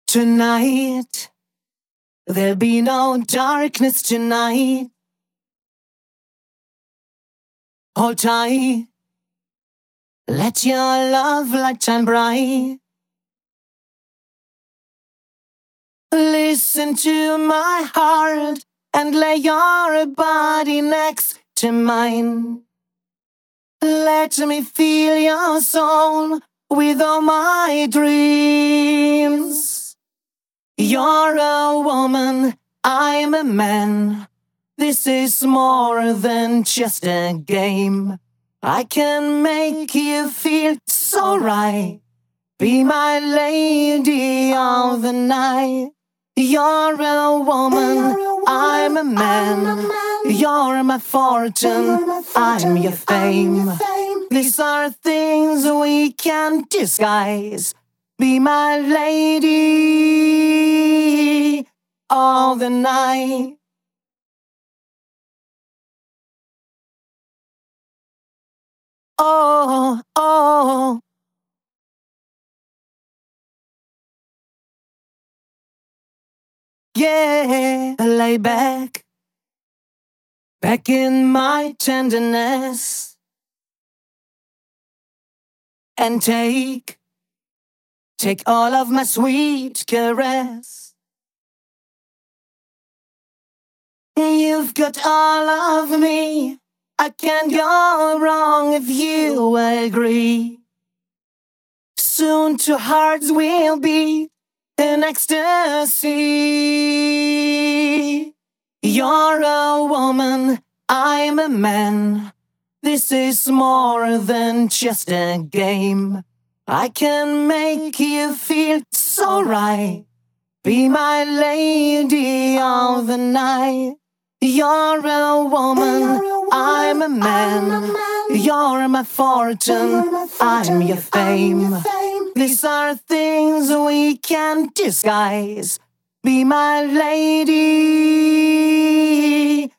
Tonight, there'll be no darkness tonight. Hold tight, let your love light shine bright. Listen to my heart and lay your body next to mine. Let me feel your soul with all my dreams. You're a woman, I'm a man. This is more than just a game. I can make you feel so right. Be my lady of the night. You're a woman, I'm a man. You're my fortune, I'm your fame. These are things we can't disguise. Be my lady of the night. Oh, oh. Yeah, lay back in my tenderness, and take all of my sweet caress. You've got all of me, I can't go wrong if you agree. Soon two hearts will beat in ecstasy. You're a woman, I'm a man. This is more than just a game. I can make you feel so right. Be my lady of the night. You're a woman, I'm a man. You're my fortune, I'm your fame. These are things we can't disguise. Be my lady